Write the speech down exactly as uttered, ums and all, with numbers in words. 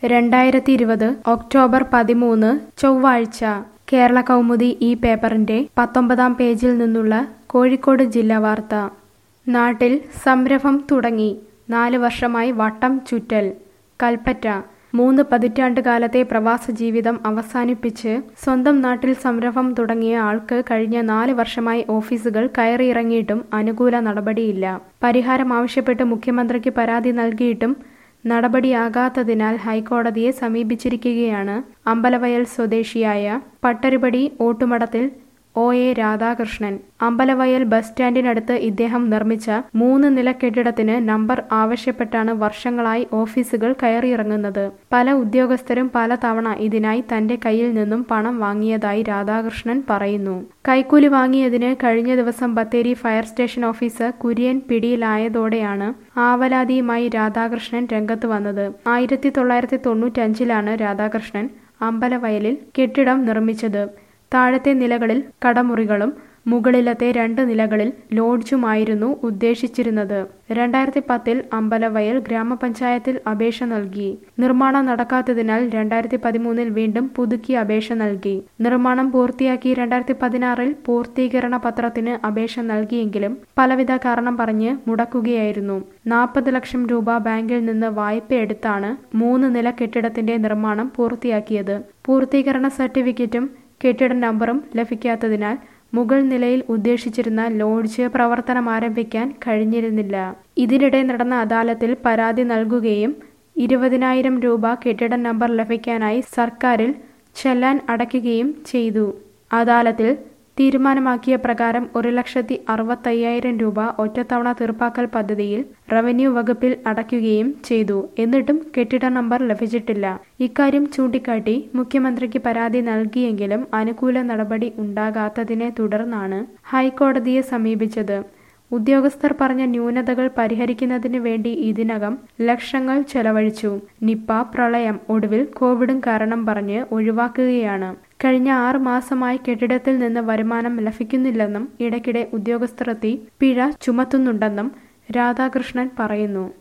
രണ്ടായിരത്തി ഇരുപത് ഒക്ടോബർ പതിമൂന്ന് ചൊവ്വാഴ്ച കേരള കൗമുദി ഈ പേപ്പറിന്റെ പത്തൊമ്പതാം പേജിൽ നിന്നുള്ള കോഴിക്കോട് ജില്ലാ വാർത്ത. നാട്ടിൽ സംരംഭം തുടങ്ങി, നാല് വർഷമായി വട്ടം ചുറ്റൽ. കൽപ്പറ്റ. മൂന്ന് പതിറ്റാണ്ട് കാലത്തെ പ്രവാസ ജീവിതം അവസാനിപ്പിച്ച് സ്വന്തം നാട്ടിൽ സംരംഭം തുടങ്ങിയ ആൾക്ക് കഴിഞ്ഞ നാല് വർഷമായി ഓഫീസുകൾ കയറിയിറങ്ങിയിട്ടും അനുകൂല നടപടിയില്ല. പരിഹാരം ആവശ്യപ്പെട്ട് മുഖ്യമന്ത്രിക്ക് പരാതി നൽകിയിട്ടും നടപടിയാകാത്തതിനാൽ ഹൈക്കോടതിയെ സമീപിച്ചിരിക്കുകയാണ് അമ്പലവയൽ സ്വദേശിയായ പട്ടരുപടി ഓട്ടുമടത്തിൽ O A Radhakrishnan. Ambalavayal bus സ്റ്റാൻഡിനടുത്ത് ഇദ്ദേഹം നിർമ്മിച്ച മൂന്ന് നില കെട്ടിടത്തിന് നമ്പർ ആവശ്യപ്പെട്ടാണ് വർഷങ്ങളായി ഓഫീസുകൾ കയറിയിറങ്ങുന്നത്. പല ഉദ്യോഗസ്ഥരും പലതവണ ഇതിനായി തന്റെ കയ്യിൽ നിന്നും പണം വാങ്ങിയതായി രാധാകൃഷ്ണൻ പറയുന്നു. കൈക്കൂലി വാങ്ങിയതിന് കഴിഞ്ഞ ദിവസം Bathery fire station officer Kurian പിടിയിലായതോടെയാണ് ആവലാതിയുമായി രാധാകൃഷ്ണൻ രംഗത്ത് വന്നത്. ആയിരത്തി തൊള്ളായിരത്തി തൊണ്ണൂറ്റഞ്ചിലാണ് രാധാകൃഷ്ണൻ അമ്പലവയലിൽ കെട്ടിടം നിർമ്മിച്ചത്. താഴത്തെ നിലകളിൽ കടമുറികളും മുകളിലത്തെ രണ്ട് നിലകളിൽ ലോഡ്ജുമായിരുന്നു ഉദ്ദേശിച്ചിരുന്നത്. രണ്ടായിരത്തി പത്തിൽ അമ്പലവയൽ ഗ്രാമപഞ്ചായത്തിൽ അപേക്ഷ നൽകി. നിർമ്മാണം നടക്കാത്തതിനാൽ രണ്ടായിരത്തി പതിമൂന്നിൽ വീണ്ടും പുതുക്കി അപേക്ഷ നൽകി. നിർമ്മാണം പൂർത്തിയാക്കി രണ്ടായിരത്തി പതിനാറിൽ പൂർത്തീകരണ പത്രത്തിന് അപേക്ഷ നൽകിയെങ്കിലും പലവിധ കാരണം പറഞ്ഞ് മുടക്കുകയായിരുന്നു. നാൽപ്പത് ലക്ഷം രൂപ ബാങ്കിൽ നിന്ന് വായ്പയെടുത്താണ് മൂന്ന് നില കെട്ടിടത്തിന്റെ നിർമ്മാണം പൂർത്തിയാക്കിയത്. പൂർത്തീകരണ സർട്ടിഫിക്കറ്റും കെട്ടിട നമ്പറും ലഭിക്കാത്തതിനാൽ മുകൾ നിലയിൽ ഉദ്ദേശിച്ചിരുന്ന ലോഡ്ജ് പ്രവർത്തനമാരംഭിക്കാൻ കഴിഞ്ഞിരുന്നില്ല. ഇതിനിടെ നടന്ന അദാലത്തിൽ പരാതി നൽകുകയും ഇരുപതിനായിരം രൂപ കെട്ടിട നമ്പർ ലഭിക്കാനായി സർക്കാരിൽ ചെല്ലാൻ അടയ്ക്കുകയും ചെയ്തു. അദാലത്തിൽ തീരുമാനമാക്കിയ പ്രകാരം ഒരു ലക്ഷത്തി അറുപത്തയ്യായിരം രൂപ ഒറ്റത്തവണ തീർപ്പാക്കൽ പദ്ധതിയിൽ റവന്യൂ വകുപ്പിൽ അടയ്ക്കുകയും ചെയ്തു. എന്നിട്ടും കെട്ടിട നമ്പർ ലഭിച്ചിട്ടില്ല. ഇക്കാര്യം ചൂണ്ടിക്കാട്ടി മുഖ്യമന്ത്രിക്ക് പരാതി നൽകിയെങ്കിലും അനുകൂല നടപടി ഉണ്ടാകാത്തതിനെ തുടർന്നാണ് ഹൈക്കോടതിയെ സമീപിച്ചത്. ഉദ്യോഗസ്ഥർ പറഞ്ഞ ന്യൂനതകൾ പരിഹരിക്കുന്നതിന് വേണ്ടി ഇതിനകം ലക്ഷങ്ങൾ ചെലവഴിച്ചു. നിപ്പ, പ്രളയം, ഒടുവിൽ കോവിഡും കാരണം പറഞ്ഞ് ഒഴിവാക്കുകയാണ്. കഴിഞ്ഞ ആറ് മാസമായി കെട്ടിടത്തിൽ നിന്ന് വരുമാനം ലഭിക്കുന്നില്ലെന്നും ഇടയ്ക്കിടെ ഉദ്യോഗസ്ഥരെത്തി പിഴ ചുമത്തുന്നുണ്ടെന്നും രാധാകൃഷ്ണൻ പറയുന്നു.